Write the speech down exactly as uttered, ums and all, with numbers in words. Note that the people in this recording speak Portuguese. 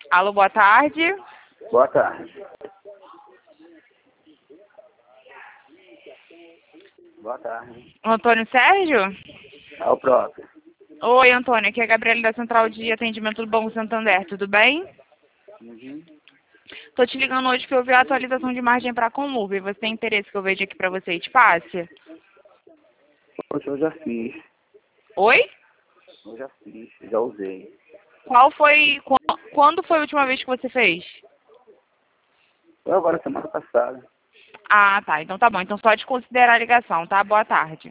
Alô, boa tarde. Boa tarde. Boa tarde. Antônio Sérgio? É o próprio. Oi, Antônio. Aqui é a Gabriela da Central de Atendimento do Banco Santander. Tudo bem? Uhum. Tô te ligando hoje que eu vi a atualização de margem para a Comurb. Você tem interesse que eu veja aqui para você e te passe? Poxa, eu já fiz. Oi? Eu já fiz, já usei. Qual foi... qu- Quando foi a última vez que você fez? Foi agora semana passada. Ah, tá. Então tá bom. Então só de considerar a ligação, tá? Boa tarde.